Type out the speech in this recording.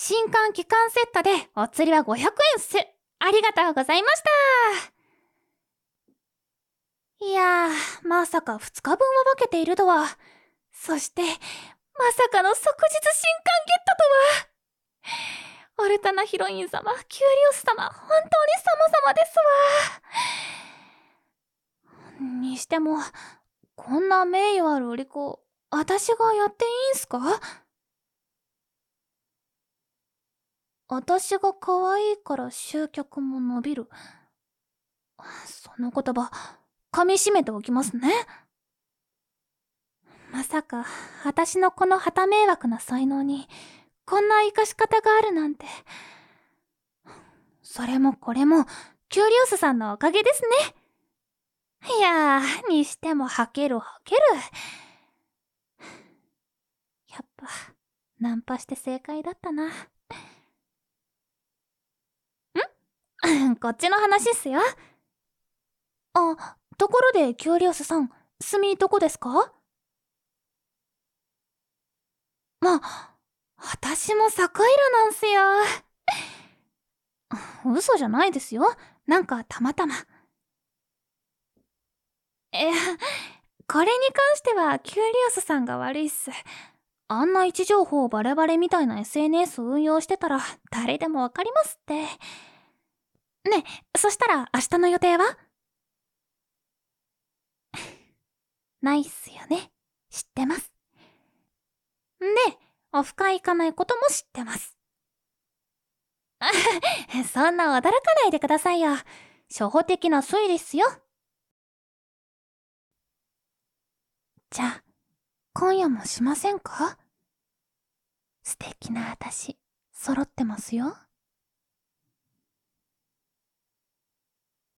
新歓期間セットでお釣りは500円っす。ありがとうございました。いやー、まさか2日分は分けているとは。そして、まさかの即日新刊ゲットとは。オルタナヒロイン様、キュリオス様、本当に様々ですわ。にしても、こんな名誉ある売り子、私がやっていいんすか？私が可愛いから集客も伸びる。その言葉、噛み締めておきますね。まさか、私のこの旗迷惑な才能に、こんな活かし方があるなんて。それもこれも、キュリオスさんのおかげですね。いやー、にしても吐ける。やっぱ、ナンパして正解だったな。こっちの話っすよ。あ、ところでキュリオスさん、住どこですか？私も坂井らなんすよ。嘘じゃないですよ。なんかたまたま。いや、これに関してはキュリオスさんが悪いっす。あんな位置情報バレバレみたいな SNS 運用してたら誰でもわかりますって。ねえ、そしたら明日の予定は？ないっすよね。知ってます。で、オフ会行かないことも知ってます。そんな驚かないでくださいよ。初歩的な推理っすよ。じゃあ、今夜もしませんか？素敵な私、揃ってますよ。